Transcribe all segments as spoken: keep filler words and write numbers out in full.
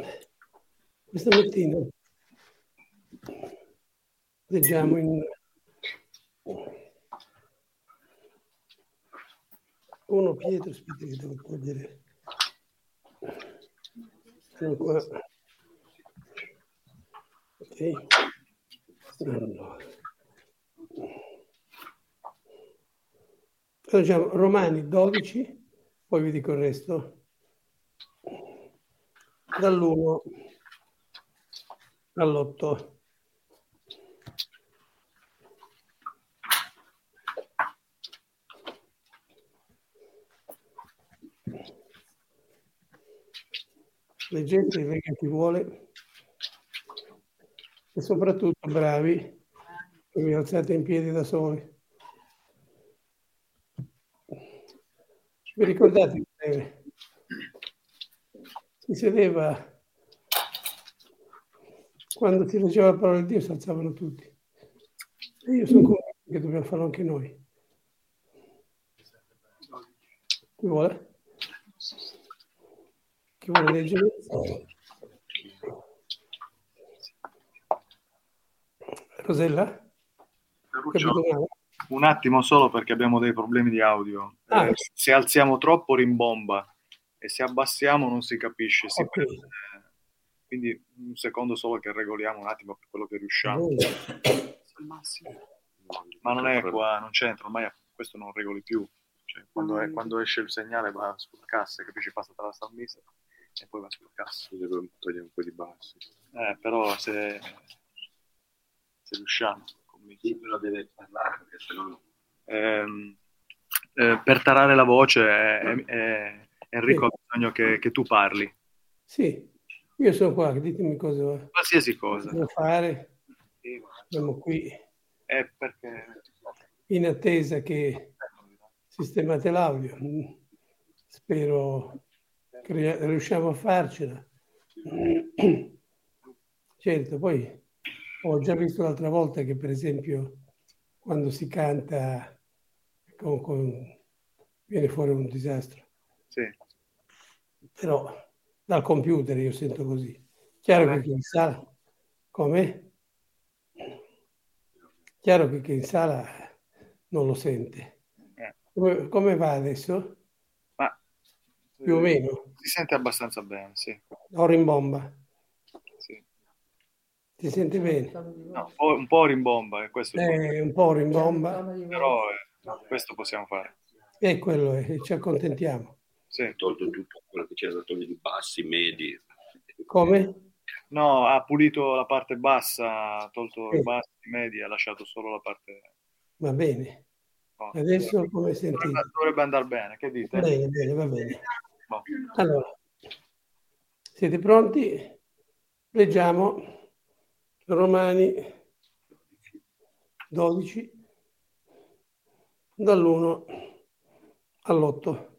questa mattina leggiamo in uno Pietro, aspetta che devo togliere. Sono qua. Ok. Allora. Leggiamo Romani dodici, poi vi dico il resto, dall'uno all'otto. Leggete, lega chi vuole, e soprattutto bravi, che vi alzate in piedi da soli. Vi ricordate che si sedeva, quando si leggeva la parola di Dio si alzavano tutti. E io sono convinto che dobbiamo farlo anche noi. Chi vuole? Chi vuole leggere? Rosella? Ferruccio, un attimo solo perché abbiamo dei problemi di audio. Ah. Eh, se alziamo troppo rimbomba e se abbassiamo non si capisce. Si Okay. perde. Quindi un secondo solo che regoliamo un attimo per quello che riusciamo. Ma non è qua, non c'entra, ormai questo non regoli più. Cioè, quando, è, quando esce il segnale va sulla cassa, capisci? Passa tra la salmista e poi va sulla cassa. Devo togliere un po' di basso. Eh, però se, se riusciamo. Chi però deve parlare perché se no... Ehm, eh, per tarare la voce eh, eh, Enrico Sì. ha bisogno che, che tu parli. Sì, io sono qua, ditemi cosa Qualsiasi cosa. devo fare. Siamo qui È perché... in attesa che sistemate l'audio. Spero che riusciamo a farcela. Certo, poi ho già visto l'altra volta che, per esempio, quando si canta con, con, viene fuori un disastro. Sì. Però dal computer io sento così. Chiaro Vabbè. Che chi in sala, come? Chiaro che chi in sala non lo sente. Eh. Come, come va adesso? Ma, più o meno? Si sente abbastanza bene, sì. O rimbomba? Sì. Si sente bene? No, un, po', un po' rimbomba. Questo eh, un po' rimbomba. Però eh, questo possiamo fare. E quello è, ci accontentiamo. Sì. Ha tolto tutto quello che c'era da togliere, i bassi, medi. Come? No, ha pulito la parte bassa, ha tolto sì. i bassi, i medi, ha lasciato solo la parte... Va bene. No. Adesso come sentite? Dovrebbe, dovrebbe andare bene, che dite? Bene, bene, va bene. No. Allora, siete pronti? Leggiamo Romani dodici, dall'uno all'otto.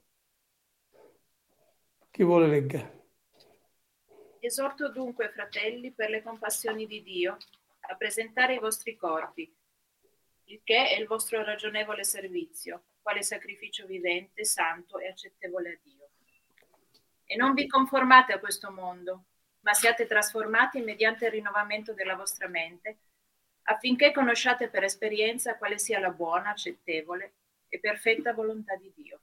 Chi vuole legga? Esorto dunque, fratelli, per le compassioni di Dio, a presentare i vostri corpi, il che è il vostro ragionevole servizio, quale sacrificio vivente, santo e accettevole a Dio. E non vi conformate a questo mondo, ma siate trasformati mediante il rinnovamento della vostra mente, affinché conosciate per esperienza quale sia la buona, accettevole e perfetta volontà di Dio.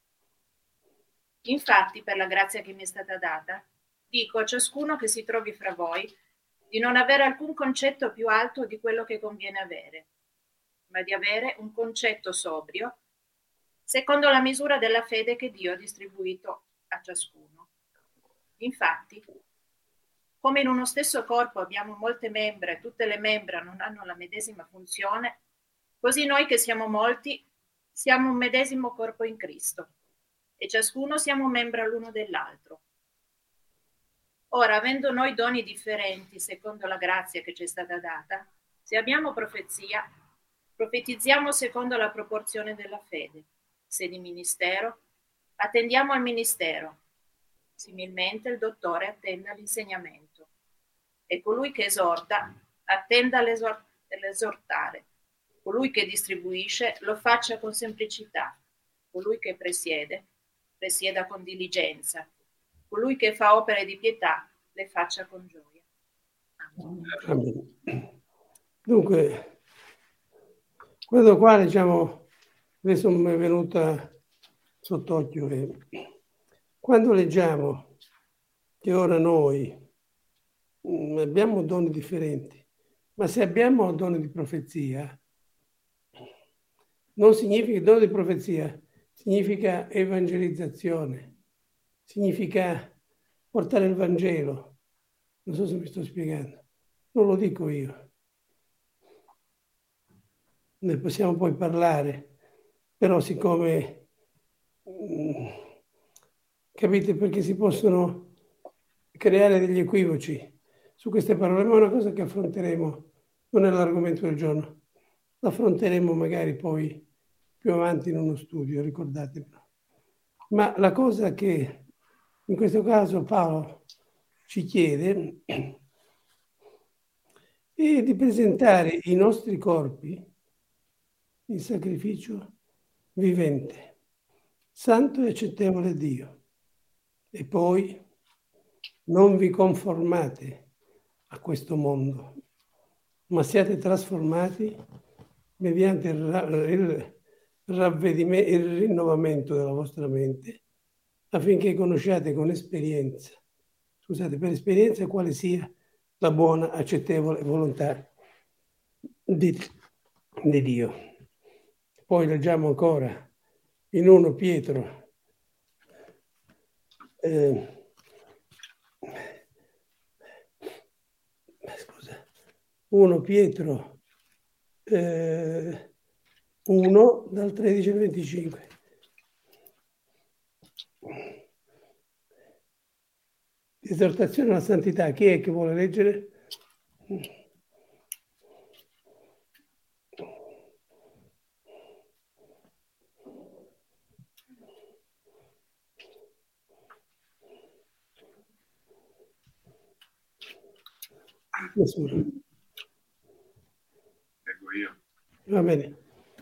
Infatti, per la grazia che mi è stata data, dico a ciascuno che si trovi fra voi di non avere alcun concetto più alto di quello che conviene avere, ma di avere un concetto sobrio, secondo la misura della fede che Dio ha distribuito a ciascuno. Infatti, come in uno stesso corpo abbiamo molte membra e tutte le membra non hanno la medesima funzione, così noi che siamo molti siamo un medesimo corpo in Cristo e ciascuno siamo membra l'uno dell'altro. Ora, avendo noi doni differenti secondo la grazia che ci è stata data, se abbiamo profezia, profetizziamo secondo la proporzione della fede. Se di ministero, attendiamo al ministero. Similmente il dottore attende all'insegnamento. E colui che esorta, attenda all'esortare. Colui che distribuisce, lo faccia con semplicità. Colui che presiede, presieda con diligenza. Colui che fa opere di pietà le faccia con gioia. Amen. Amen. Dunque, quello qua, diciamo, adesso mi è venuta sott'occhio che quando leggiamo che ora noi mh, abbiamo doni differenti, ma se abbiamo doni di profezia, non significa dono di profezia, significa evangelizzazione, significa portare il Vangelo. Non so se mi sto spiegando, non lo dico io. Ne possiamo poi parlare, però siccome, mh, capite, perché si possono creare degli equivoci su queste parole, ma è una cosa che affronteremo, non è l'argomento del giorno, l'affronteremo magari poi più avanti in uno studio, ricordatevelo. Ma la cosa che in questo caso Paolo ci chiede è di presentare i nostri corpi in sacrificio vivente, santo e accettevole a Dio. E poi non vi conformate a questo mondo, ma siate trasformati mediante il, il, ravvedimento, il rinnovamento della vostra mente, affinché conosciate con esperienza, scusate, per esperienza quale sia la buona, accettevole volontà di, di Dio. Poi leggiamo ancora in primo Pietro eh, scusa, primo Pietro eh, uno dal tredici al venticinque. Esortazione alla santità. Chi è che vuole leggere? Nessuno. Leggo io. Va bene.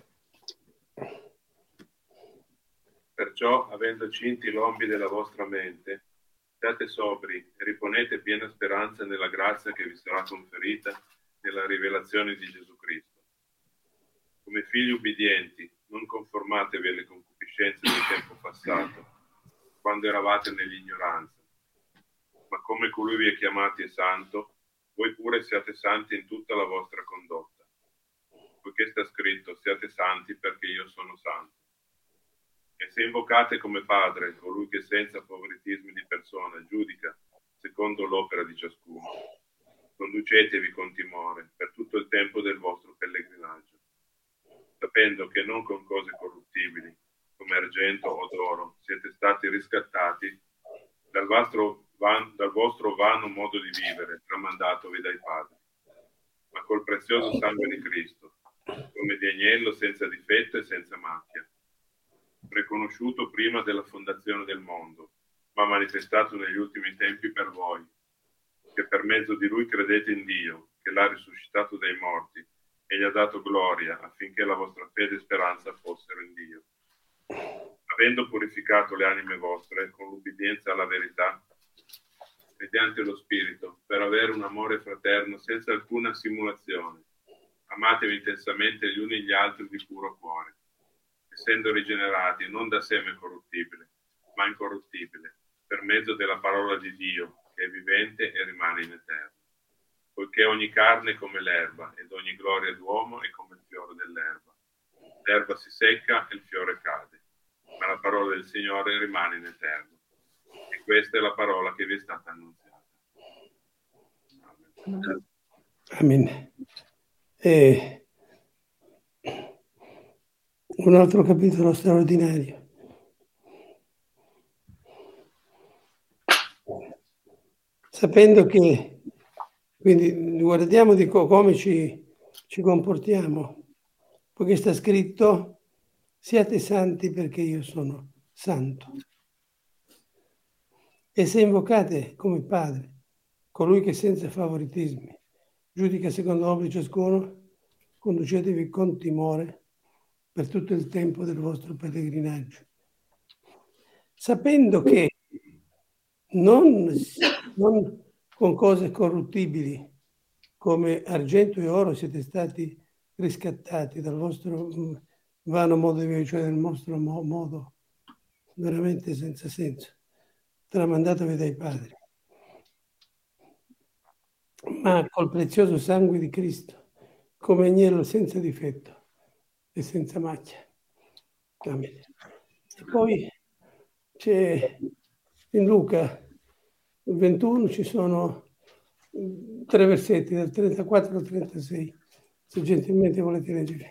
Perciò, avendo cinti lombi della vostra mente, state sobri e riponete piena speranza nella grazia che vi sarà conferita nella rivelazione di Gesù Cristo. Come figli ubbidienti, non conformatevi alle concupiscenze del tempo passato, quando eravate nell'ignoranza, ma come colui vi ha chiamati è santo, voi pure siate santi in tutta la vostra condotta. Poiché sta scritto, siate santi perché io sono santo. E se invocate come Padre colui che senza favoritismi di persona giudica secondo l'opera di ciascuno, conducetevi con timore per tutto il tempo del vostro pellegrinaggio, sapendo che non con cose corruttibili, come argento o d'oro, siete stati riscattati dal vostro, van, dal vostro vano modo di vivere tramandatovi dai padri, ma col prezioso sangue di Cristo, come di agnello senza difetto e senza macchia, riconosciuto prima della fondazione del mondo, ma manifestato negli ultimi tempi per voi, che per mezzo di lui credete in Dio, che l'ha risuscitato dai morti e gli ha dato gloria, affinché la vostra fede e speranza fossero in Dio. Avendo purificato le anime vostre con l'ubbidienza alla verità, mediante lo Spirito, per avere un amore fraterno senza alcuna simulazione, amatevi intensamente gli uni gli altri di puro cuore, essendo rigenerati non da seme corruttibile, ma incorruttibile, per mezzo della parola di Dio, che è vivente e rimane in eterno. Poiché ogni carne è come l'erba, ed ogni gloria d'uomo è come il fiore dell'erba. L'erba si secca e il fiore cade, ma la parola del Signore rimane in eterno. E questa è la parola che vi è stata annunziata. Amen. Amen. E un altro capitolo straordinario. Sapendo che, quindi guardiamo di co- come ci, ci comportiamo, poiché sta scritto, siate santi perché io sono santo. E se invocate come Padre, colui che senza favoritismi giudica secondo l'opera di ciascuno, conducetevi con timore per tutto il tempo del vostro pellegrinaggio, sapendo che non, non con cose corruttibili, come argento e oro siete stati riscattati dal vostro mh, vano modo di vivere, cioè del vostro mo- modo veramente senza senso, tramandatovi dai padri, ma col prezioso sangue di Cristo, come agnello senza difetto e senza macchia. Amen. E poi c'è in Luca ventuno ci sono tre versetti, dal trentaquattro al trentasei, se gentilmente volete leggere.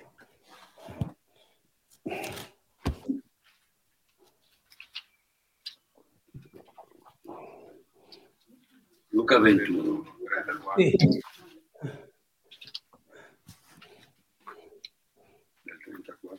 Luca ventuno. Sì. Del trentaquattro.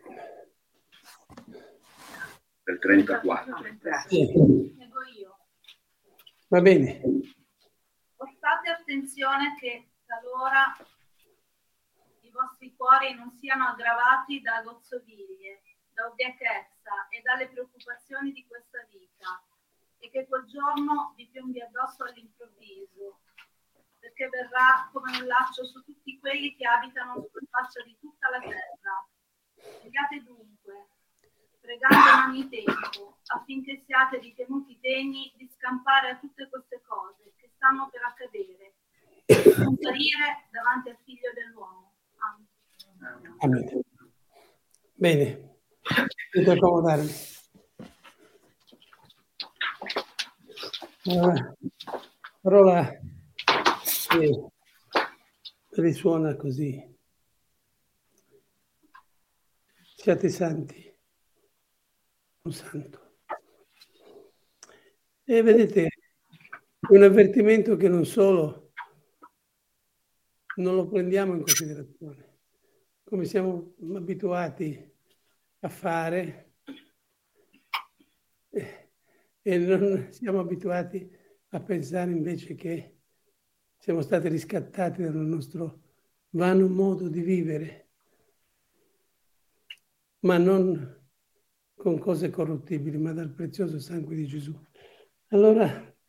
Del trentaquattro. Sì. Leggo io. Va bene. Fate attenzione che talora i vostri cuori non siano aggravati da gozzoviglie, da ubriachezza e dalle preoccupazioni di questa vita, e che quel giorno vi piombi addosso all'improvviso, perché verrà come un laccio su tutti quelli che abitano sulla faccia di tutta la terra. Pregate dunque, pregando in ogni tempo, affinché siate ritenuti degni di scampare a tutte queste cose che stanno per accadere e di comparire davanti al Figlio dell'uomo. Amen. Amen. Bene, potete accomodarvi. La parola che risuona così: siate santi, un santo. E vedete, è un avvertimento che non solo non lo prendiamo in considerazione, come siamo abituati a fare, e non siamo abituati a pensare invece che siamo stati riscattati dal nostro vano modo di vivere, ma non con cose corruttibili, ma dal prezioso sangue di Gesù. Allora,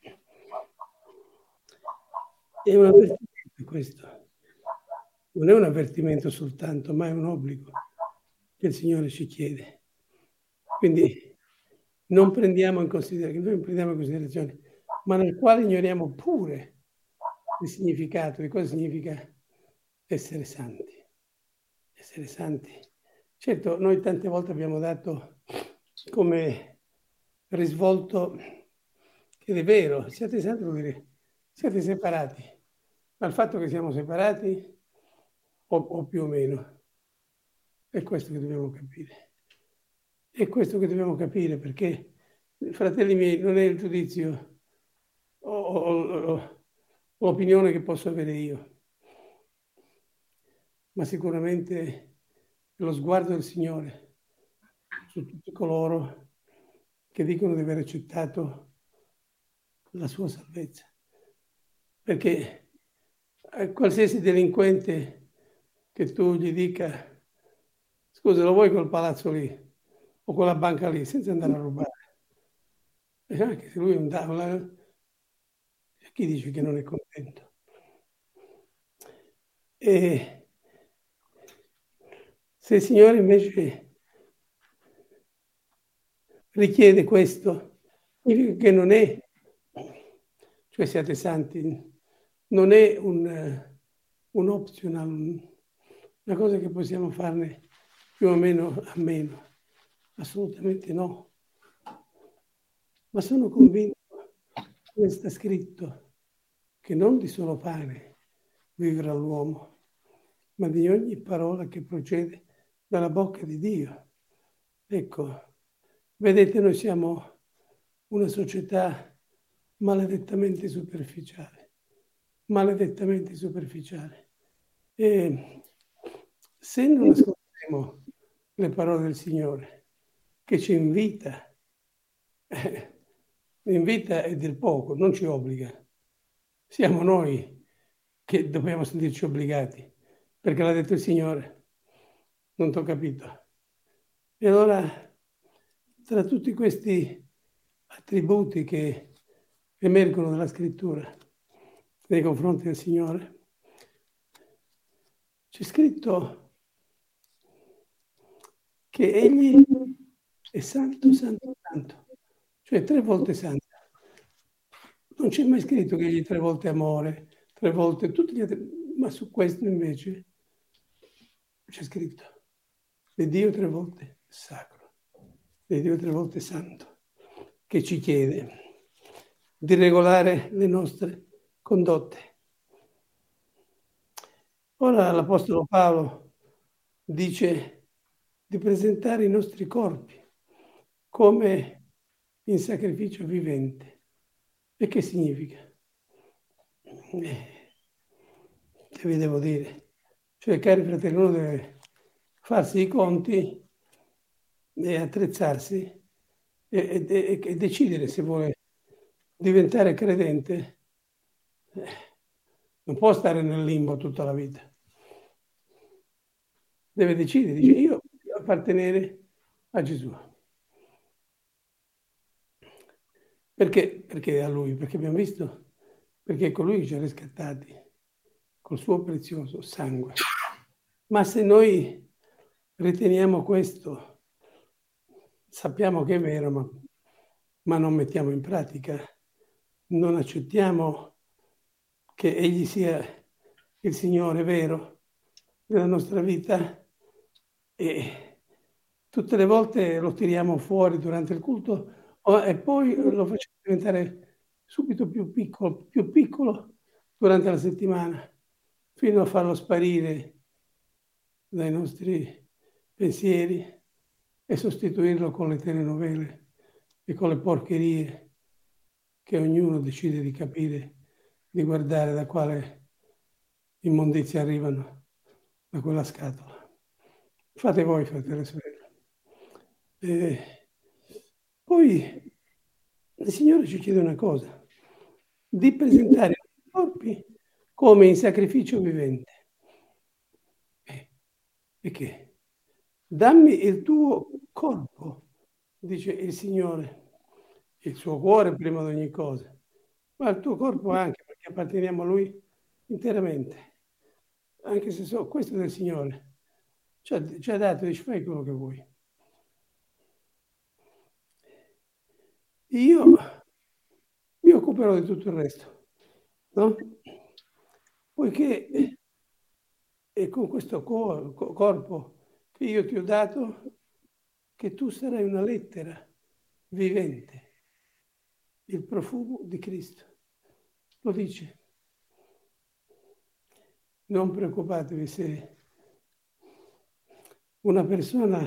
è un avvertimento questo. Non è un avvertimento soltanto, ma è un obbligo che il Signore ci chiede. Quindi non prendiamo in considerazione, noi prendiamo in considerazione, ma nel quale ignoriamo pure il significato di cosa significa essere santi. Essere santi. Certo, noi tante volte abbiamo dato come risvolto che è vero, siate santi vuol dire siate separati, ma il fatto che siamo separati o, o più o meno è questo che dobbiamo capire. È questo che dobbiamo capire, perché, fratelli miei, non è il giudizio o, o, o l'opinione che posso avere io, ma sicuramente lo sguardo del Signore su tutti coloro che dicono di aver accettato la sua salvezza. Perché a qualsiasi delinquente che tu gli dica: scusa, lo vuoi quel palazzo lì o quella banca lì, senza andare a rubare, e anche se lui è un tavola, chi dice che non è contento? E se il Signore invece richiede questo, significa che non è, cioè siate santi, non è un, un optional, una cosa che possiamo farne più o meno a meno, assolutamente no. Ma sono convinto, come sta scritto, che non di solo pane vivrà l'uomo, ma di ogni parola che procede dalla bocca di Dio. Ecco, vedete, noi siamo una società maledettamente superficiale, maledettamente superficiale. E se non ascoltiamo le parole del Signore, che ci invita, eh, invita è del poco, non ci obbliga. Siamo noi che dobbiamo sentirci obbligati, perché l'ha detto il Signore. Non t'ho capito. E allora, tra tutti questi attributi che emergono dalla scrittura, nei confronti del Signore, c'è scritto che Egli è santo, santo, santo, cioè tre volte santo. Non c'è mai scritto che Egli tre volte amore, tre volte tutti gli altri, ma su questo invece c'è scritto che Dio tre volte sacro, che Dio tre volte santo, che ci chiede di regolare le nostre condotte. Ora l'Apostolo Paolo dice di presentare i nostri corpi come in sacrificio vivente. E che significa? Eh, che vi devo dire? Cioè, cari fratelli, uno deve farsi i conti e attrezzarsi e, e, e decidere se vuole diventare credente. Eh, non può stare nel limbo tutta la vita. Deve decidere, dice io devo appartenere a Gesù. Perché? Perché a Lui? Perché abbiamo visto? Perché è colui che ci ha riscattati col suo prezioso sangue. Ma se noi riteniamo questo, sappiamo che è vero, ma, ma non mettiamo in pratica, non accettiamo che Egli sia il Signore vero della nostra vita e tutte le volte lo tiriamo fuori durante il culto e poi lo facciamo diventare subito più piccolo, più piccolo durante la settimana, fino a farlo sparire dai nostri pensieri e sostituirlo con le telenovele e con le porcherie che ognuno decide di capire, di guardare da quale immondizia arrivano da quella scatola. Fate voi, fratelli e sorelle. Eh, poi il Signore ci chiede una cosa, di presentare i corpi come in sacrificio vivente. Eh, e che? Dammi il tuo corpo, dice il Signore, il suo cuore prima di ogni cosa, ma il tuo corpo anche, perché apparteniamo a Lui interamente. Anche se so, questo è del Signore. Ci ha, ci ha dato, dice fai quello che vuoi. Io mi occuperò di tutto il resto, no? Poiché è con questo cor- corpo che io ti ho dato che tu sarai una lettera vivente, il profumo di Cristo. Lo dice. Non preoccupatevi se una persona,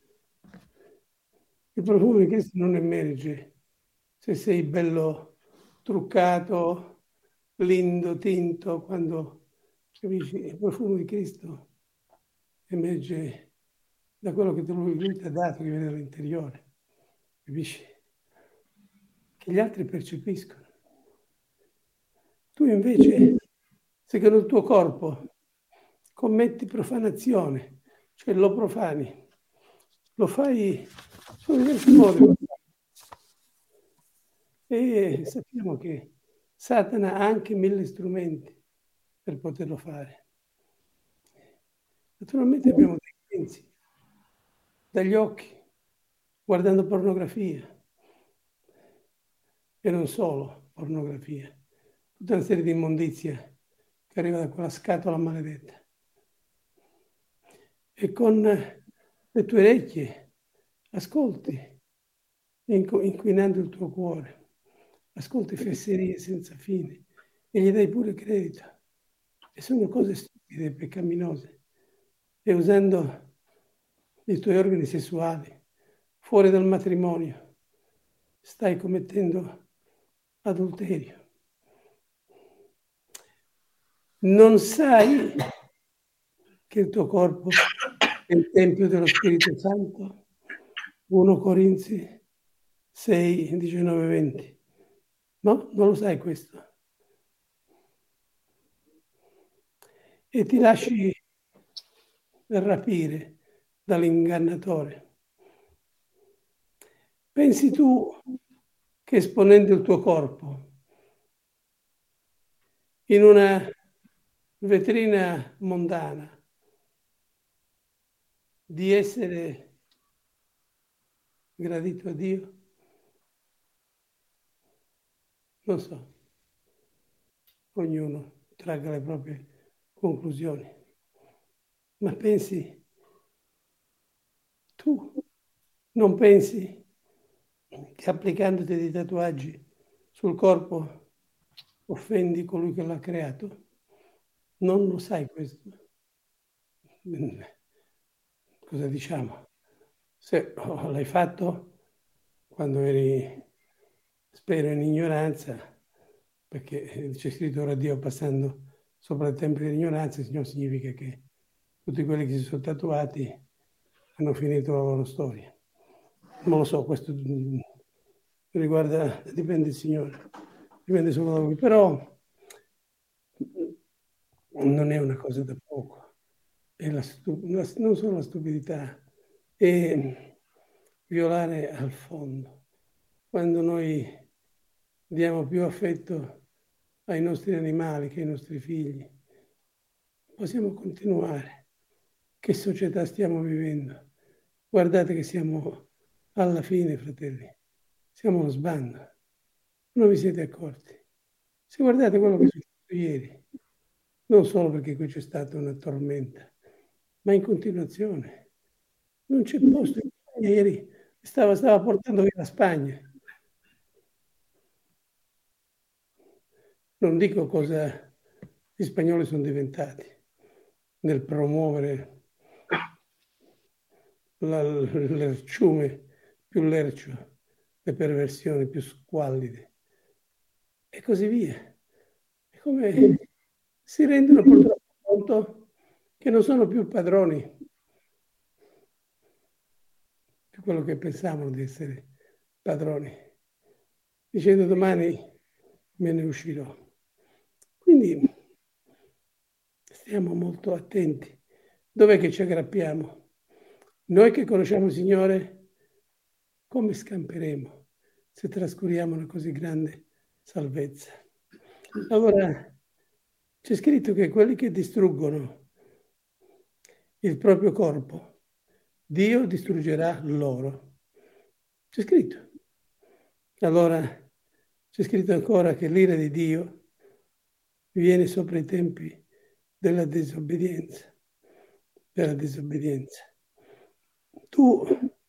il profumo di Cristo non emerge se sei bello truccato, lindo, tinto, quando capisci il profumo di Cristo emerge da quello che lui, lui ti ha dato, che viene dall'interiore, capisci? Che gli altri percepiscono. Tu invece, se con il tuo corpo commetti profanazione, cioè lo profani, lo fai su diversi modi. E sappiamo che Satana ha anche mille strumenti per poterlo fare. Naturalmente abbiamo dei sensi, dagli occhi, guardando pornografia, e non solo pornografia, tutta una serie di immondizie che arriva da quella scatola maledetta. E con le tue orecchie ascolti, inquinando il tuo cuore, ascolti fesserie senza fine e gli dai pure credito. E sono cose stupide e peccaminose. E usando i tuoi organi sessuali fuori dal matrimonio stai commettendo adulterio. Non sai che il tuo corpo è il Tempio dello Spirito Santo? primo Corinzi sei, diciannove, venti. No? Non lo sai questo. E ti lasci rapire dall'ingannatore. Pensi tu che esponendo il tuo corpo in una vetrina mondana di essere gradito a Dio? Non so, ognuno tragga le proprie conclusioni, ma pensi, tu non pensi che applicandoti dei tatuaggi sul corpo offendi colui che l'ha creato? Non lo sai questo? Cosa diciamo? Se oh, l'hai fatto quando eri, spero, in ignoranza, perché c'è scritto ora Dio passando sopra il tempio dell'ignoranza, il Signore significa che tutti quelli che si sono tatuati hanno finito la loro storia. Non lo so, questo riguarda, dipende il Signore, dipende solo da lui, però non è una cosa da poco, è la stu- la, non solo la stupidità, è violare al fondo. Quando noi diamo più affetto ai nostri animali che ai nostri figli, possiamo continuare. Che società stiamo vivendo? Guardate che siamo alla fine, fratelli, siamo allo sbando. Non vi siete accorti? Se guardate quello che è successo ieri, non solo perché qui c'è stata una tormenta, ma in continuazione. Non c'è posto. Ieri stava, stava portando via la Spagna. Non dico cosa gli spagnoli sono diventati nel promuovere la, l'erciume più lercio, le perversioni più squallide e così via. È come si rendono purtroppo conto che non sono più padroni di quello che pensavano di essere padroni, dicendo domani me ne uscirò. Quindi stiamo molto attenti. Dov'è che ci aggrappiamo? Noi che conosciamo il Signore, come scamperemo se trascuriamo una così grande salvezza? Allora, c'è scritto che quelli che distruggono il proprio corpo, Dio distruggerà loro. C'è scritto. Allora, c'è scritto ancora che l'ira di Dio viene sopra i tempi della disobbedienza, della disobbedienza. Tu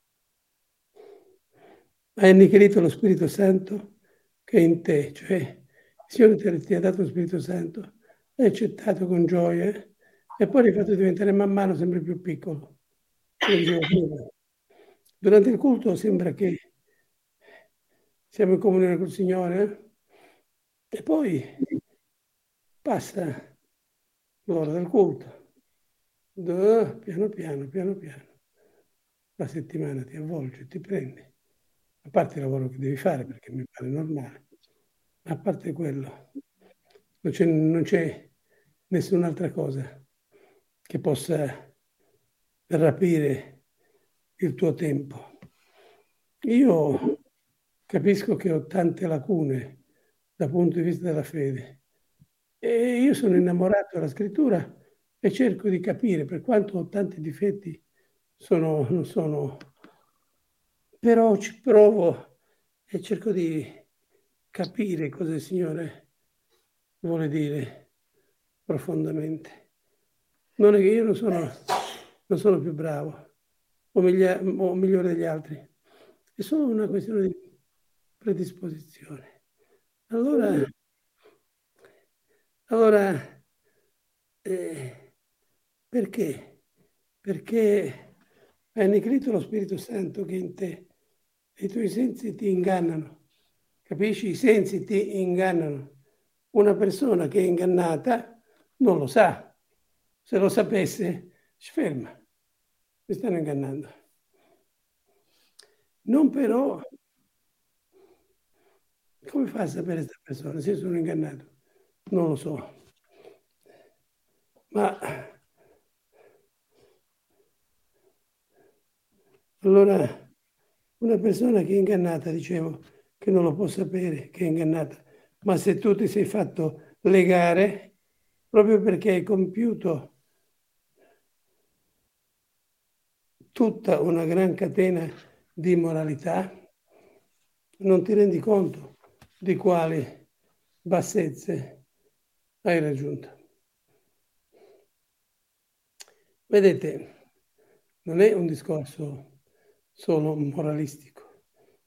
hai annichilito lo Spirito Santo che è in te, cioè il Signore ti ha dato lo Spirito Santo, l'hai accettato con gioia e poi l'hai fatto diventare man mano sempre più piccolo. Durante il culto sembra che siamo in comunione col Signore e poi passa l'ora del culto. Piano piano, piano piano. La settimana ti avvolge, ti prende. A parte il lavoro che devi fare, perché mi pare normale. Ma a parte quello, non c'è, non c'è nessun'altra cosa che possa rapire il tuo tempo. Io capisco che ho tante lacune dal punto di vista della fede e io sono innamorato della scrittura e cerco di capire, per quanto ho tanti difetti, sono, non sono, però ci provo e cerco di capire cosa il Signore vuole dire profondamente. Non è che io non sono, non sono più bravo o, miglia, o migliore degli altri, è solo una questione di predisposizione. Allora, allora eh, perché? Perché hai annichilito lo Spirito Santo che è in te e i tuoi sensi ti ingannano. Capisci? I sensi ti ingannano. Una persona che è ingannata non lo sa. Se lo sapesse, si ferma. Mi stanno ingannando. Non però, come fa a sapere questa persona se sono ingannato? Non lo so. Ma allora una persona che è ingannata, dicevo, che non lo può sapere, che è ingannata, ma se tu ti sei fatto legare proprio perché hai compiuto tutta una gran catena di moralità, non ti rendi conto di quali bassezze hai raggiunto. Vedete, non è un discorso solo moralistico.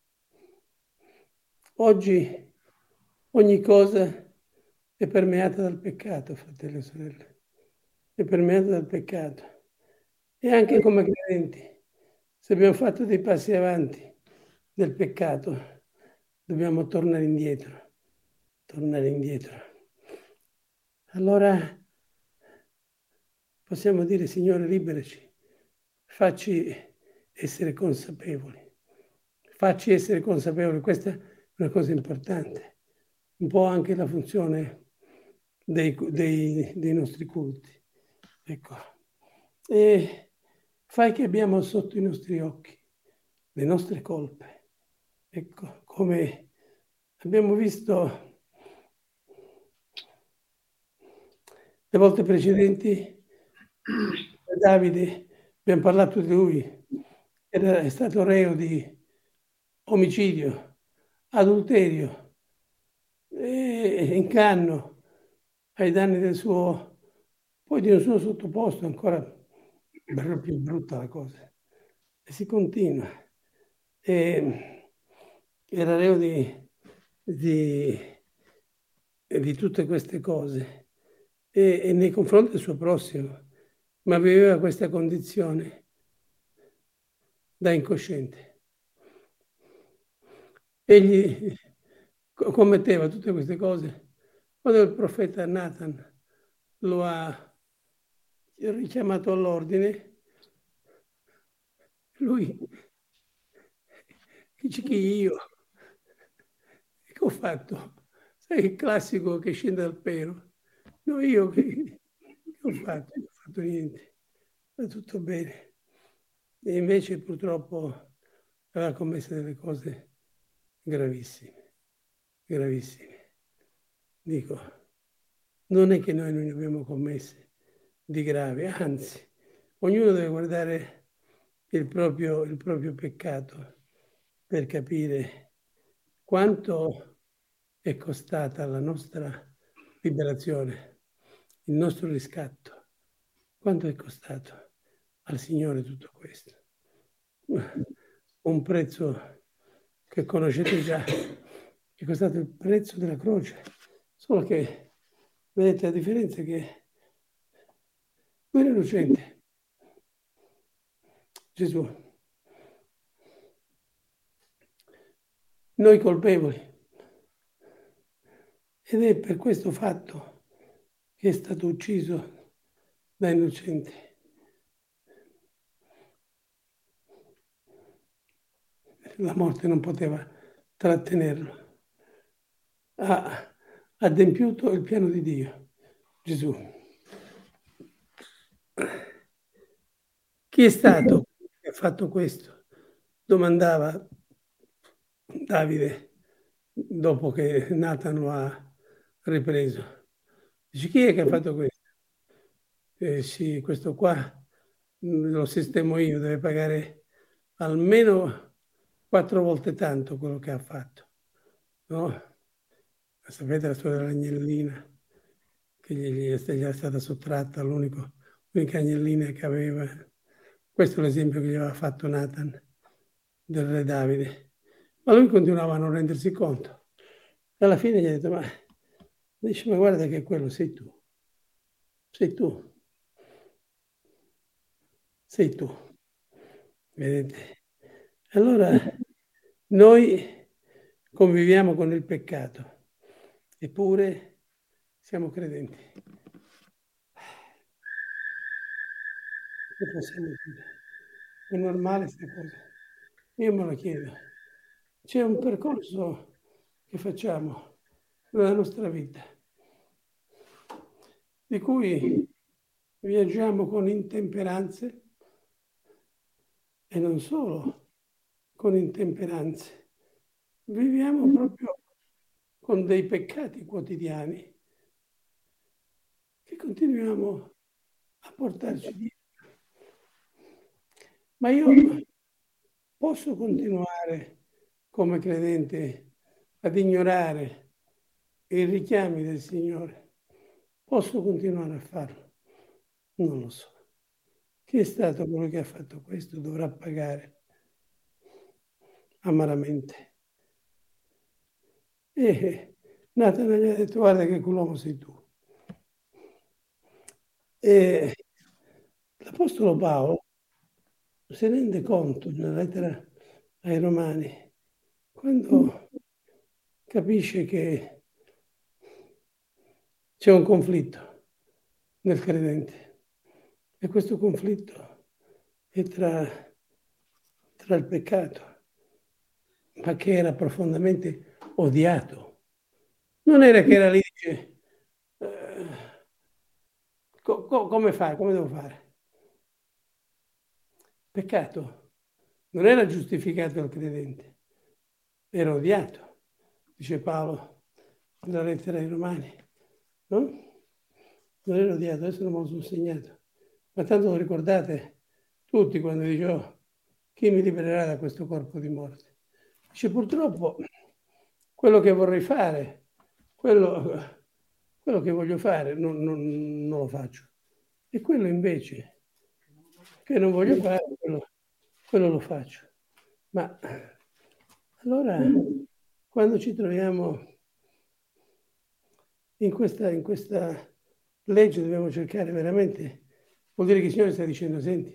Oggi ogni cosa è permeata dal peccato, fratelli e sorelle, è permeata dal peccato. E anche come credenti, se abbiamo fatto dei passi avanti nel peccato, dobbiamo tornare indietro, tornare indietro. Allora possiamo dire, Signore, liberaci, facci essere consapevoli, facci essere consapevoli, questa è una cosa importante, un po' anche la funzione dei, dei, dei nostri culti. Ecco. E fai che abbiamo sotto i nostri occhi le nostre colpe. Ecco, come abbiamo visto le volte precedenti, Davide, abbiamo parlato di lui, era, è stato reo di omicidio, adulterio, e inganno ai danni del suo, poi di un suo sottoposto, ancora più brutta la cosa. E si continua. E era reo di, di, di tutte queste cose e, e nei confronti del suo prossimo, ma viveva questa condizione da incosciente. Egli commetteva tutte queste cose quando il profeta Nathan lo ha richiamato all'ordine. Lui dice che io che ho fatto? Sai il classico che scende dal pero? No, io che, che ho fatto? Non ho fatto niente, va tutto bene. E invece purtroppo aveva commesso delle cose gravissime, gravissime. Dico, non è che noi non ne abbiamo commesse di grave, anzi, ognuno deve guardare il proprio, il proprio peccato per capire quanto è costata la nostra liberazione, il nostro riscatto, quanto è costato al Signore tutto questo. Un prezzo che conoscete già, che è costato il prezzo della croce, solo che, vedete, la differenza è che lui era innocente, Gesù, noi colpevoli, ed è per questo fatto che è stato ucciso da innocenti. La morte non poteva trattenerlo. Ha adempiuto il piano di Dio, Gesù. Chi è stato che ha fatto questo? Domandava Davide dopo che Nathan lo ha ripreso. Dice, chi è che ha fatto questo? Eh, sì, questo qua lo sistemo io, deve pagare almeno quattro volte tanto quello che ha fatto. No? Sapete la storia dell'agnellina che gli, gli è stata sottratta, l'unico, l'unica agnellina che aveva. Questo è l'esempio che gli aveva fatto Nathan del re Davide. Ma lui continuava a non rendersi conto. E alla fine gli ha detto, ma, dice, ma guarda che quello sei tu. Sei tu. Sei tu. Vedete? Allora noi conviviamo con il peccato, eppure siamo credenti. Che possiamo dire? È normale questa cosa? Io me lo chiedo. C'è un percorso che facciamo nella nostra vita, di cui viaggiamo con intemperanze e non solo con intemperanze, viviamo proprio con dei peccati quotidiani continuiamo a portarci dietro. Ma io posso continuare come credente ad ignorare i richiami del Signore? Posso continuare a farlo? Non lo so. Chi è stato quello che ha fatto questo dovrà pagare amaramente. E Nathan gli ha detto: guarda che quell'uomo sei tu. E l'Apostolo Paolo si rende conto nella lettera ai Romani, quando capisce che c'è un conflitto nel credente, e questo conflitto è tra, tra il peccato, ma che era profondamente odiato. Non era che era lì, dice, eh, co- co- come fai? Come devo fare? Peccato non era giustificato al credente, era odiato, dice Paolo nella lettera ai Romani, no? Non era odiato, adesso non me lo sono segnato, ma tanto lo ricordate tutti quando dice: oh, chi mi libererà da questo corpo di morte? Dice: purtroppo quello che vorrei fare, quello, quello che voglio fare, non, non, non lo faccio. E quello invece che non voglio fare, quello, quello lo faccio. Ma allora, quando ci troviamo in questa, in questa legge, dobbiamo cercare veramente, vuol dire che il Signore sta dicendo: senti,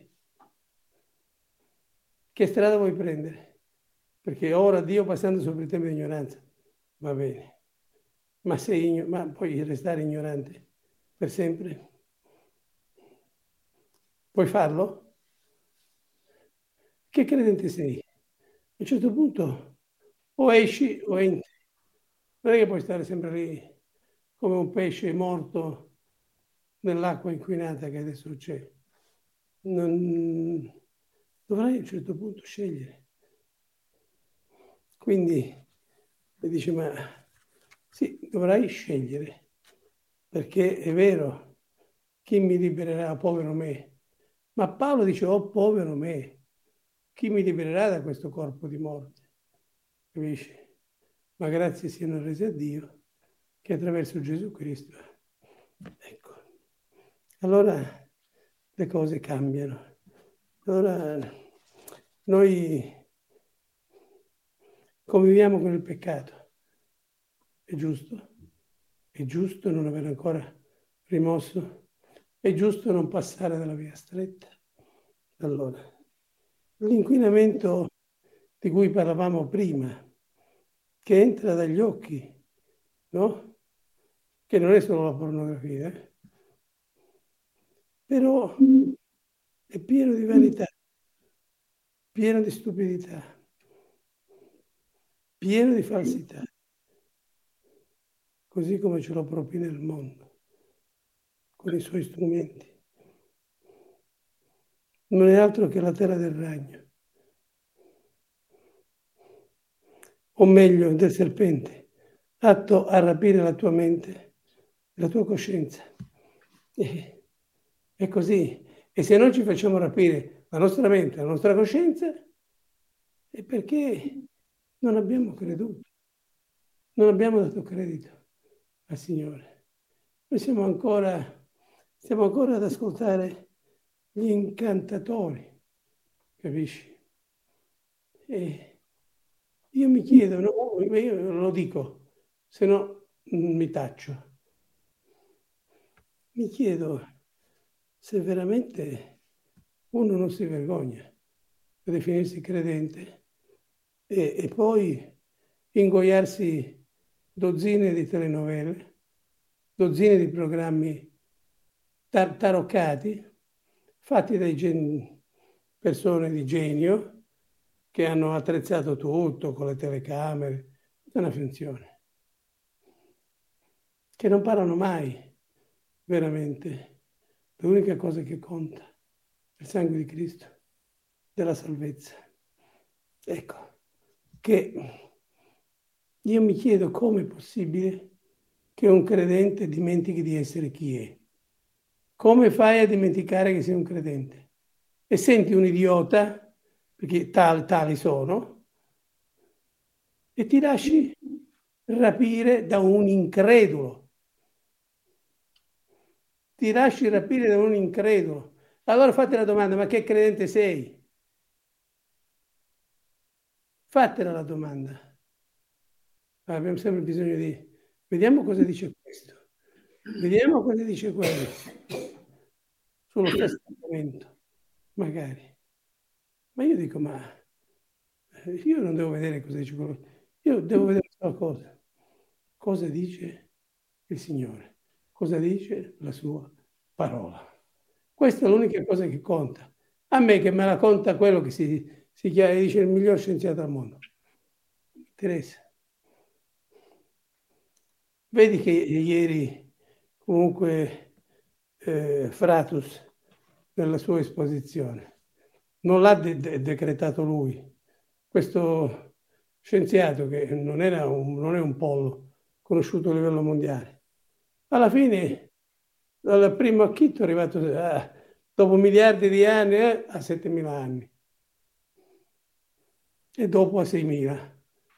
che strada vuoi prendere? Perché ora Dio, passando sopra il tema di ignoranza, va bene, ma, sei igno- ma puoi restare ignorante per sempre? Puoi farlo? Che credente sei? A un certo punto o esci o entri. Non è che puoi stare sempre lì come un pesce morto nell'acqua inquinata che adesso c'è. Non... Dovrai a un certo punto scegliere. Quindi mi dice: ma sì, dovrai scegliere, perché è vero, chi mi libererà, povero me? Ma Paolo dice: oh povero me, chi mi libererà da questo corpo di morte? Capisci? Ma grazie siano rese a Dio che attraverso Gesù Cristo. Ecco. Allora le cose cambiano. Allora noi conviviamo con il peccato. È giusto? È giusto non aver ancora rimosso? È giusto non passare dalla via stretta? Allora, l'inquinamento di cui parlavamo prima, che entra dagli occhi, no? Che non è solo la pornografia, eh? Però è pieno di vanità, pieno di stupidità, pieno di falsità, così come ce lo propina il mondo, con i suoi strumenti. Non è altro che la terra del ragno, o meglio del serpente, atto a rapire la tua mente, la tua coscienza. E, è così. E se noi ci facciamo rapire la nostra mente, la nostra coscienza, è perché non abbiamo creduto, non abbiamo dato credito al Signore. Noi siamo ancora, stiamo ancora ad ascoltare gli incantatori, capisci? E io mi chiedo, no, io lo dico, se no mi taccio. Mi chiedo se veramente uno non si vergogna di definirsi credente e, e poi ingoiarsi dozzine di telenovele, dozzine di programmi tar- taroccati, fatti da gen- persone di genio che hanno attrezzato tutto con le telecamere, tutta una finzione, che non parlano mai veramente. L'unica cosa che conta è il sangue di Cristo, della salvezza. Ecco, che io mi chiedo come è possibile che un credente dimentichi di essere chi è. come fai a dimenticare che sei un credente? E senti un idiota, perché tal, tali sono, e ti lasci rapire da un incredulo. Ti lasci rapire da un incredulo. Allora fate la domanda, ma che credente sei? Fatela la domanda. Abbiamo sempre bisogno di... Vediamo cosa dice questo. Vediamo cosa dice quello. Sullo stesso argomento, magari. Ma io dico, ma io non devo vedere cosa dice quello. Io devo vedere una cosa. Cosa dice il Signore? Cosa dice la sua parola? Questa è l'unica cosa che conta. A me che me la conta quello che si, si chiama, dice il miglior scienziato al mondo. Mi interessa. Vedi che ieri comunque eh, Fratus nella sua esposizione non l'ha de- de- decretato lui, questo scienziato che non, era un, non è un pollo conosciuto a livello mondiale. Alla fine, dal primo acchitto è arrivato a, dopo miliardi di anni eh, a settemila anni e dopo a seimila.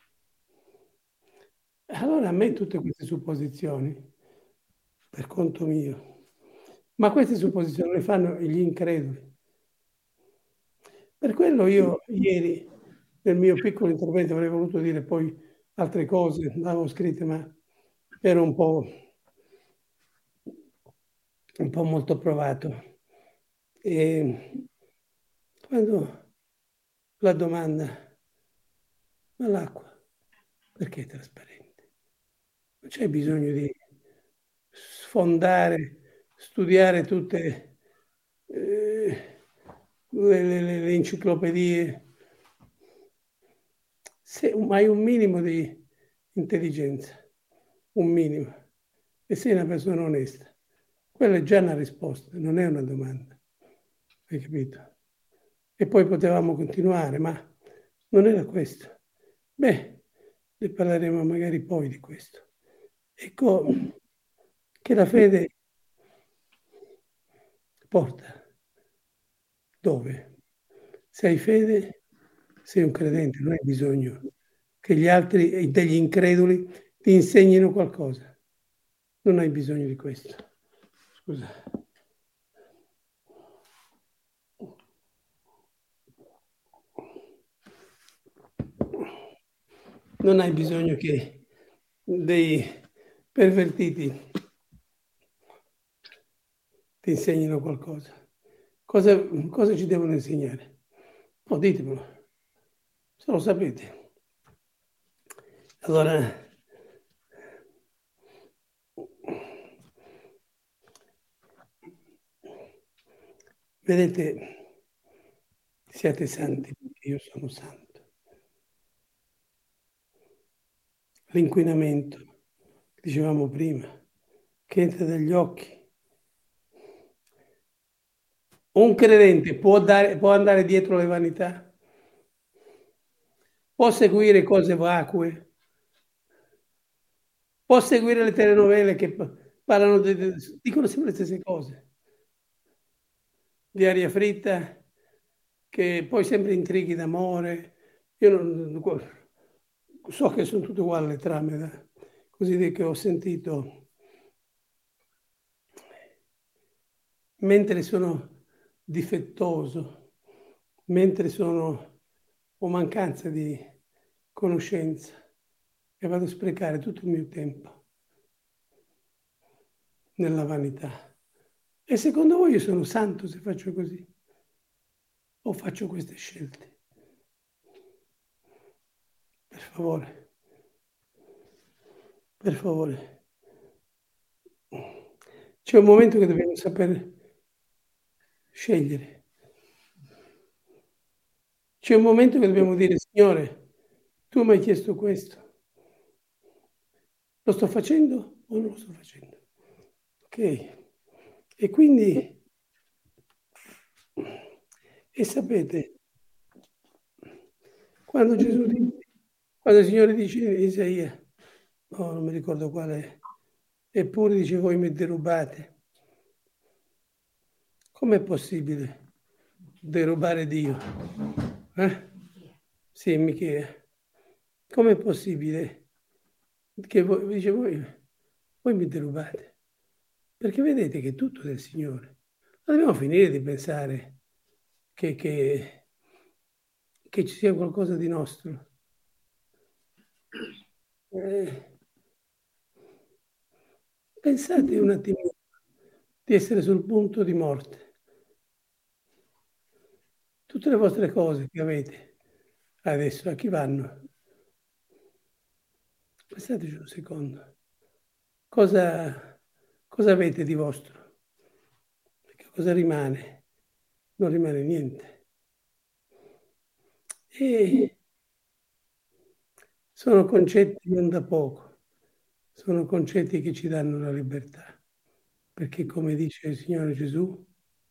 Allora a me tutte queste supposizioni, per conto mio, ma queste supposizioni le fanno gli increduli. Per quello io ieri, nel mio piccolo intervento, avrei voluto dire poi altre cose, l'avevo scritte, ma ero un po', un po' molto provato. E quando la domanda, ma l'acqua, perché è trasparente? Non c'è bisogno di sfondare, studiare tutte eh, le, le, le enciclopedie. Se hai un minimo di intelligenza, un minimo, e sei una persona onesta, quella è già una risposta, non è una domanda. Hai capito? E poi potevamo continuare, ma non era questo. Beh, ne parleremo magari poi di questo. Ecco che la fede porta dove? Se hai fede, sei un credente, non hai bisogno che gli altri, degli increduli, ti insegnino qualcosa. Non hai bisogno di questo. Scusa. Non hai bisogno che dei pervertiti ti insegnino qualcosa. Cosa, cosa ci devono insegnare? No, ditemelo, se lo sapete. Allora, vedete, siate santi perché io sono santo. L'inquinamento, che dicevamo prima, che entra dagli occhi. Un credente può, dare, può andare dietro le vanità? Può seguire cose vacue? Può seguire le telenovele che parlano di, di- dicono sempre le stesse cose? Di aria fritta, che poi sempre intrighi d'amore. Io non, so che sono tutte uguali le trame, eh. Così che ho sentito, mentre sono difettoso, mentre sono, ho mancanza di conoscenza e vado a sprecare tutto il mio tempo nella vanità. E secondo voi io sono santo se faccio così? O faccio queste scelte? Per favore, per favore. C'è un momento che dobbiamo saper scegliere. C'è un momento che dobbiamo dire, Signore, tu mi hai chiesto questo. Lo sto facendo o non lo sto facendo? Ok. E quindi, e sapete, quando Gesù dice, quando il Signore dice in Isaia, no, non mi ricordo quale, eppure dice voi mi derubate. Com'è possibile derubare Dio? Eh? Sì, Michele. Com'è possibile che voi, dice, voi, voi mi derubate? Perché vedete che è tutto del Signore. Ma dobbiamo finire di pensare che, che, che ci sia qualcosa di nostro. Eh, pensate un attimino di essere sul punto di morte. Tutte le vostre cose che avete adesso, a chi vanno? Pensateci un secondo. Cosa, cosa avete di vostro? Perché cosa rimane? Non rimane niente. E sono concetti non da poco, sono concetti che ci danno la libertà. Perché come dice il Signore Gesù,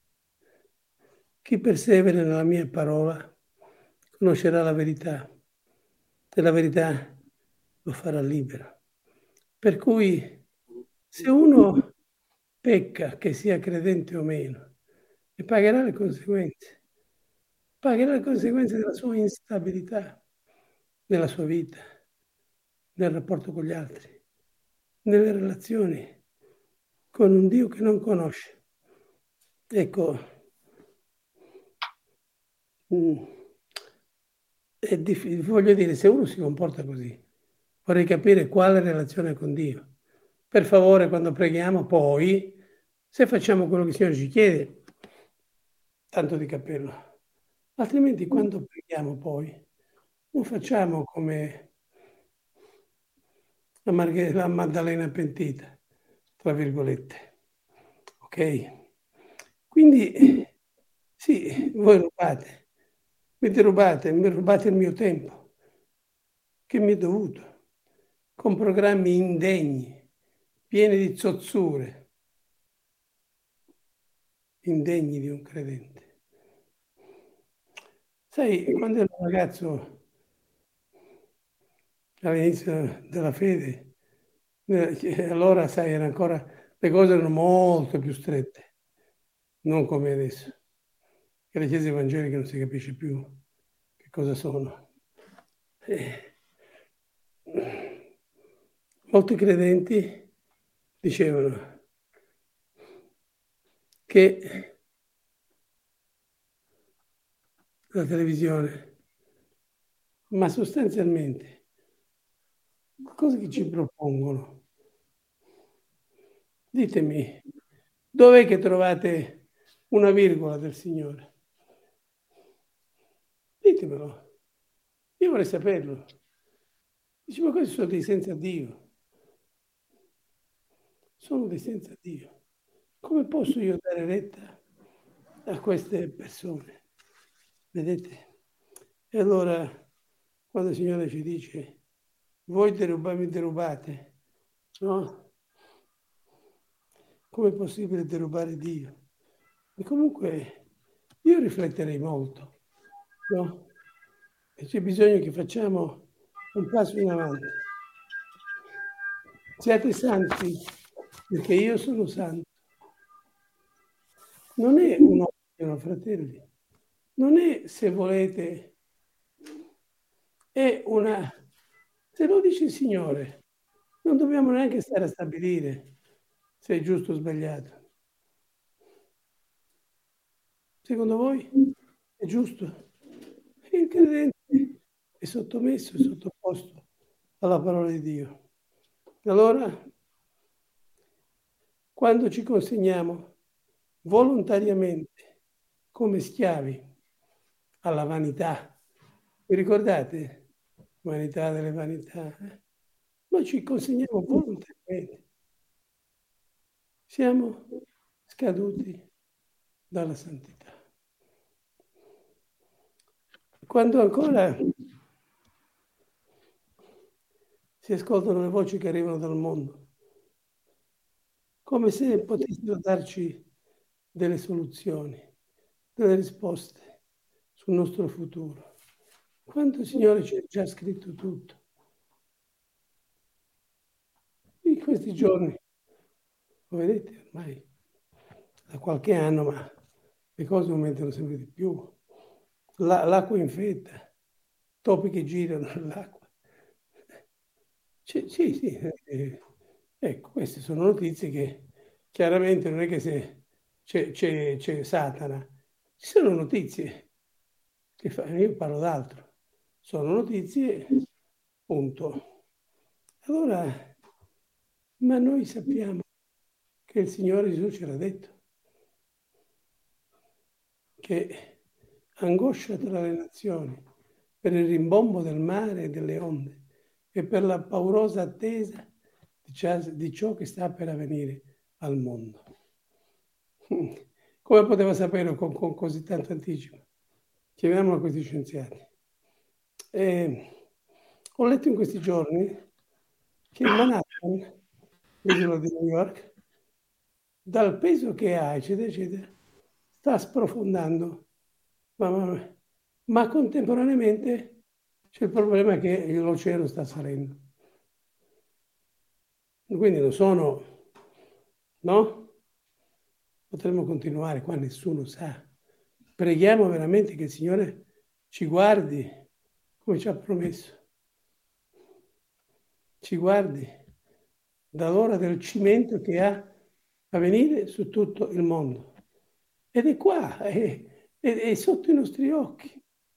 chi persevera nella mia parola conoscerà la verità e la verità lo farà libero. Per cui se uno pecca, che sia credente o meno, e pagherà le conseguenze, pagherà le conseguenze della sua instabilità nella sua vita, nel rapporto con gli altri, nelle relazioni con un Dio che non conosce. Ecco, è difficile, voglio dire, se uno si comporta così, vorrei capire quale relazione con Dio. Per favore, quando preghiamo, poi, se facciamo quello che il Signore ci chiede, tanto di cappello. Altrimenti, quando preghiamo, poi, non facciamo come la, Marghe- la Maddalena pentita, tra virgolette. Ok? Quindi, sì, voi rubate, mi derubate, mi rubate il mio tempo, che mi è dovuto, con programmi indegni, pieni di zozzure, indegni di un credente. Sai, quando ero ragazzo, all'inizio della fede, eh, allora, sai, era ancora, le cose erano molto più strette, non come adesso, che le chiese evangeliche non si capisce più che cosa sono. Eh, molti credenti dicevano che la televisione, ma sostanzialmente, cose che ci propongono. Ditemi, dov'è che trovate una virgola del Signore? Ditemelo, io vorrei saperlo. Dice, ma questi sono dei senza Dio. Sono dei senza Dio. Come posso io dare retta a queste persone? Vedete? E allora, quando il Signore ci dice, voi derubate, mi derubate, no? Com'è possibile derubare Dio? E comunque io rifletterei molto, no? E c'è bisogno che facciamo un passo in avanti. Siate santi, perché io sono santo. Non è un ordine, fratelli. Non è, se volete, è una... Se lo dice il Signore, non dobbiamo neanche stare a stabilire se è giusto o sbagliato. Secondo voi è giusto? Il credente è sottomesso, è sottoposto alla parola di Dio. Allora, quando ci consegniamo volontariamente come schiavi alla vanità, vi ricordate? Vanità delle vanità. Eh? Noi ci consegniamo volontariamente. Siamo scaduti dalla santità. Quando ancora si ascoltano le voci che arrivano dal mondo, come se potessero darci delle soluzioni, delle risposte sul nostro futuro. Quando il Signore ci ha già scritto tutto. In questi giorni, lo vedete ormai da qualche anno, ma le cose aumentano sempre di più, La, l'acqua infetta, topi che girano nell'acqua. Sì, sì, sì. Eh, ecco, queste sono notizie che chiaramente non è che se c'è, c'è, c'è Satana, ci sono notizie che fa, io parlo d'altro, sono notizie, punto. Allora, ma noi sappiamo che il Signore Gesù ce l'ha detto, che angoscia tra le nazioni per il rimbombo del mare e delle onde e per la paurosa attesa di ciò, di ciò che sta per avvenire al mondo. Come poteva sapere con, con così tanto anticipo? Chiediamolo a questi scienziati. E ho letto in questi giorni che il Manhattan, l'isola di New York, dal peso che ha, eccetera, eccetera, sta sprofondando, ma, ma, ma contemporaneamente c'è il problema che l'oceano sta salendo. Quindi non sono, no? Potremmo continuare, qua nessuno sa. Preghiamo veramente che il Signore ci guardi come ci ha promesso. Ci guardi dall'ora del cimento che ha a venire su tutto il mondo. Ed è qua, è, è, è sotto i nostri occhi.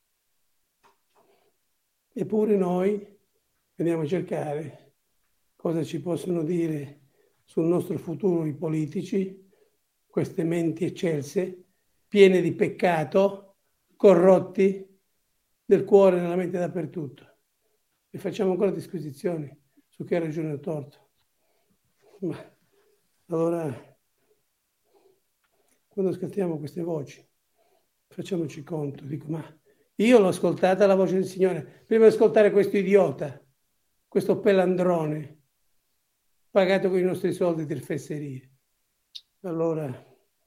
Eppure noi andiamo a cercare cosa ci possono dire sul nostro futuro i politici, queste menti eccelse, piene di peccato, corrotti, del cuore e nella mente dappertutto. E facciamo ancora disquisizioni su chi ha ragione o torto. Ma allora, quando ascoltiamo queste voci, facciamoci conto, dico, ma io l'ho ascoltata la voce del Signore, prima di ascoltare questo idiota, questo pelandrone, pagato con i nostri soldi di fesserie. Allora,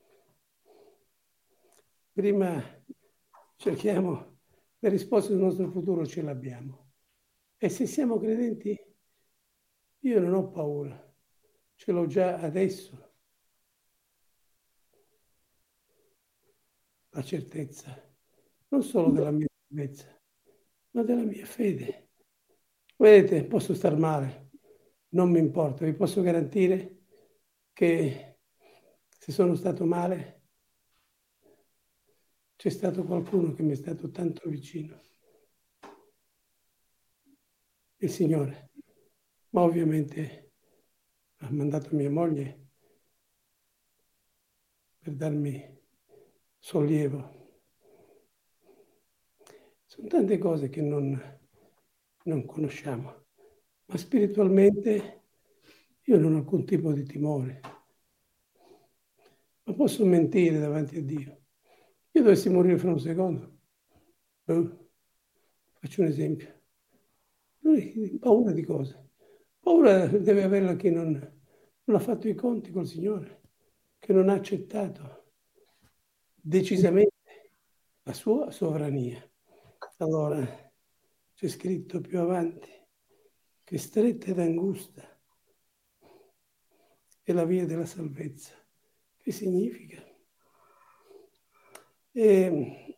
prima cerchiamo le risposte del nostro futuro, ce l'abbiamo. E se siamo credenti, io non ho paura, ce l'ho già adesso. La certezza, non solo della mia salvezza, ma della mia fede. Vedete, posso star male, non mi importa, vi posso garantire che se sono stato male c'è stato qualcuno che mi è stato tanto vicino. Il Signore. Ma ovviamente ha mandato mia moglie per darmi sollievo. Sono tante cose che non, non conosciamo, ma spiritualmente io non ho alcun tipo di timore. Ma posso mentire davanti a Dio. Io dovessi morire fra un secondo. Oh, faccio un esempio. Paura di cosa? Paura deve averla chi non, non ha fatto i conti col Signore, che non ha accettato decisamente la sua sovrania. Allora, c'è scritto più avanti che stretta ed angusta è la via della salvezza. Che significa? E,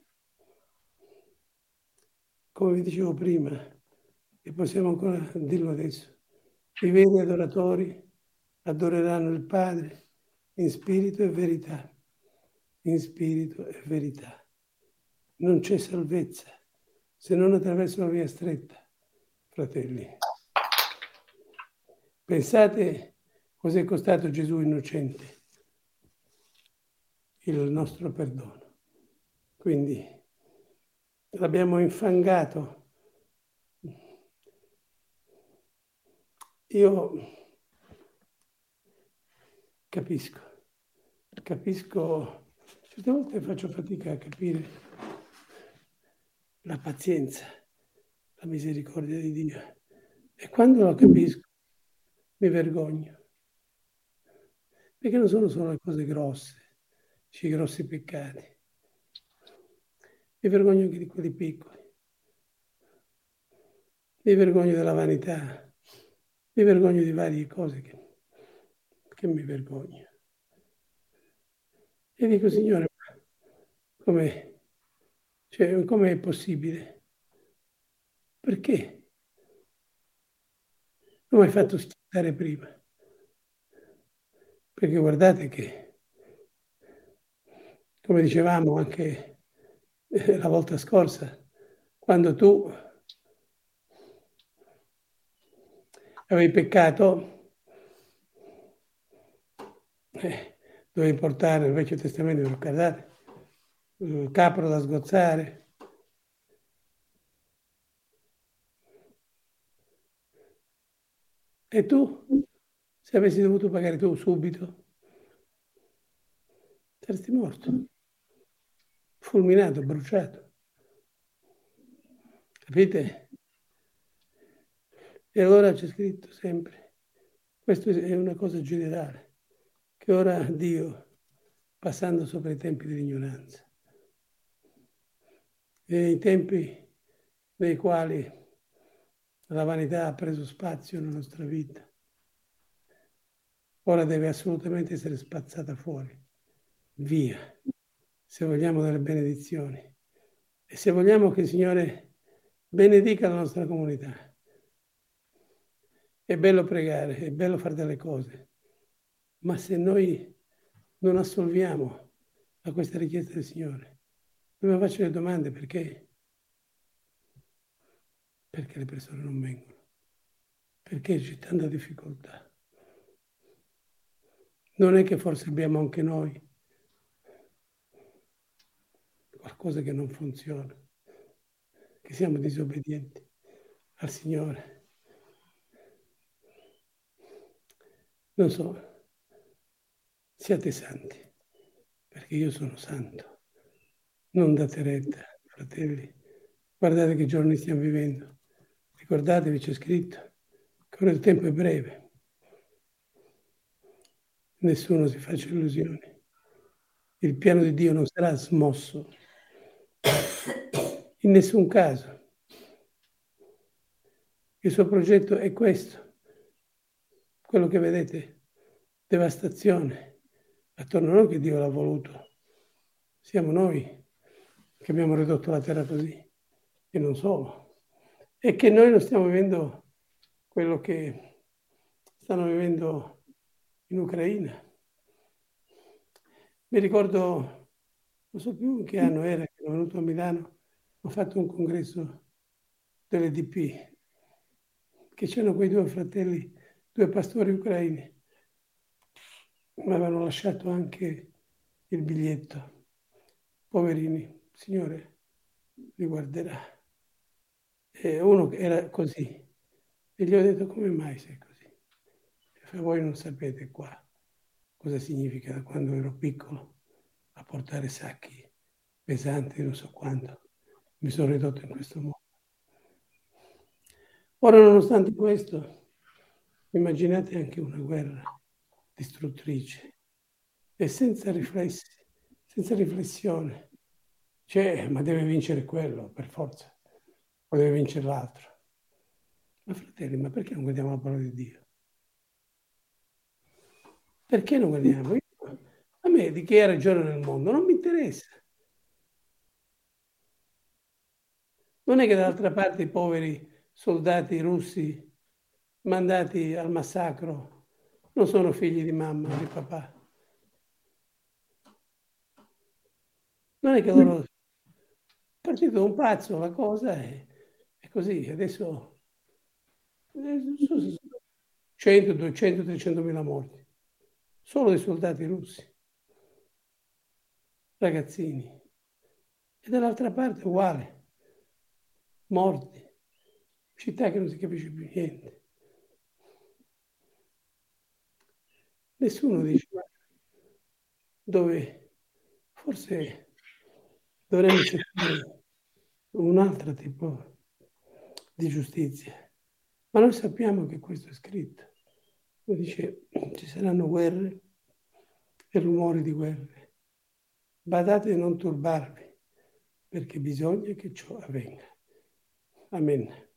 come vi dicevo prima, e possiamo ancora dirlo adesso, i veri adoratori adoreranno il Padre in spirito e verità. In spirito e verità. Non c'è salvezza se non attraverso la via stretta, fratelli. Pensate cos'è costato Gesù innocente, il nostro perdono. Quindi l'abbiamo infangato. Io capisco, capisco, certe volte faccio fatica a capire la pazienza, la misericordia di Dio. E quando lo capisco, mi vergogno. Perché non sono solo le cose grosse, i grossi peccati. Mi vergogno anche di quelli piccoli. Mi vergogno della vanità. Mi vergogno di varie cose che, che mi vergogno. E dico, Signore, Come, cioè, come è possibile? Perché? Non mi hai fatto schiattare prima. Perché guardate che, come dicevamo anche eh, la volta scorsa, quando tu avevi peccato, eh, dovevi portare nel Vecchio Testamento, ricordate, il capro da sgozzare. E tu, se avessi dovuto pagare tu subito, saresti morto, fulminato, bruciato. Capite? E allora c'è scritto sempre, questo è una cosa generale, che ora Dio, passando sopra i tempi dell'ignoranza, e i tempi nei quali la vanità ha preso spazio nella nostra vita, ora deve assolutamente essere spazzata fuori, via, se vogliamo delle benedizioni e se vogliamo che il Signore benedica la nostra comunità. È bello pregare, è bello fare delle cose, ma se noi non assolviamo a questa richiesta del Signore, io mi faccio le domande perché? Perché le persone non vengono? Perché c'è tanta difficoltà? Non è che forse abbiamo anche noi qualcosa che non funziona, che siamo disobbedienti al Signore. Non so, siate santi, perché io sono santo. Non date retta, fratelli. Guardate che giorni stiamo vivendo. Ricordatevi, c'è scritto che ora il tempo è breve. Nessuno si faccia illusioni. Il piano di Dio non sarà smosso in nessun caso. Il suo progetto è questo. Quello che vedete, devastazione, attorno a noi che Dio l'ha voluto. Siamo noi che abbiamo ridotto la terra così, e non solo. E che noi non stiamo vivendo quello che stanno vivendo in Ucraina. Mi ricordo, non so più in che anno era, che ero venuto a Milano, ho fatto un congresso delle D P, che c'erano quei due fratelli, due pastori ucraini, mi avevano lasciato anche il biglietto. Poverini, Signore li guarderà. E uno era così, e gli ho detto: come mai sei così? E voi non sapete qua cosa significa da quando ero piccolo a portare sacchi pesanti, non so quanto, mi sono ridotto in questo modo. Ora, nonostante questo, immaginate anche una guerra distruttrice e senza riflessi, senza riflessione. Cioè, ma deve vincere quello, per forza, o deve vincere l'altro. Ma fratelli, ma perché non guardiamo la parola di Dio? Perché non guardiamo? Io, a me di chi ha ragione nel mondo non mi interessa. Non è che dall'altra parte i poveri soldati russi mandati al massacro non sono figli di mamma o di papà. Non è che loro... È partito un pazzo la cosa è, è così. Adesso cento, duecento, trecentomila morti. Solo dei soldati russi. Ragazzini. E dall'altra parte uguale. Morti. Città che non si capisce più niente. Nessuno dice dove forse dovremmo cercare un altro tipo di giustizia. Ma noi sappiamo che questo è scritto. Lo dice, ci saranno guerre e rumori di guerre. Badate a non turbarvi, perché bisogna che ciò avvenga. Amen.